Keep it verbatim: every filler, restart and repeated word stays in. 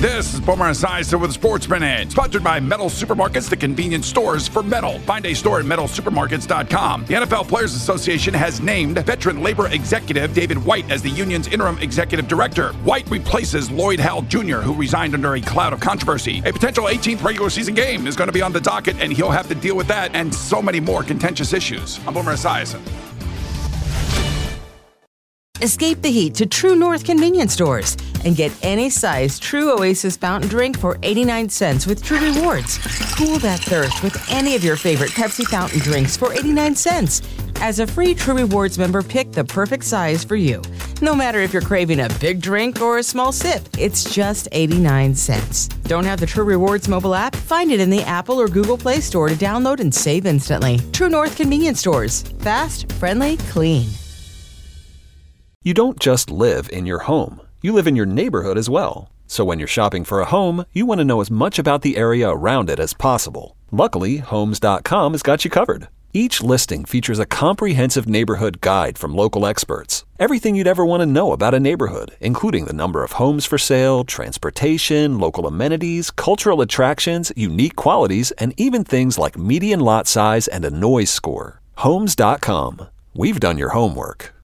This is Boomer Esiason with Sports Minute, sponsored by Metal Supermarkets, the convenience stores for metal. Find a store at metal supermarkets dot com. The N F L Players Association has named veteran labor executive David White as the union's interim executive director. White replaces Lloyd Howell Junior, who resigned under a cloud of controversy. A potential eighteenth regular season game is going to be on the docket, and he'll have to deal with that and so many more contentious issues. I'm Boomer Esiason. Escape the heat to True North convenience stores and get any size True Oasis fountain drink for eighty-nine cents with True Rewards. Cool that thirst with any of your favorite Pepsi fountain drinks for eighty-nine cents. As a free True Rewards member, pick the perfect size for you. No matter if you're craving a big drink or a small sip, it's just eighty-nine cents. Don't have the True Rewards mobile app? Find it in the Apple or Google Play Store to download and save instantly. True North convenience stores. Fast, friendly, clean. You don't just live in your home. You live in your neighborhood as well. So when you're shopping for a home, you want to know as much about the area around it as possible. Luckily, Homes dot com has got you covered. Each listing features a comprehensive neighborhood guide from local experts. Everything you'd ever want to know about a neighborhood, including the number of homes for sale, transportation, local amenities, cultural attractions, unique qualities, and even things like median lot size and a noise score. Homes dot com. We've done your homework.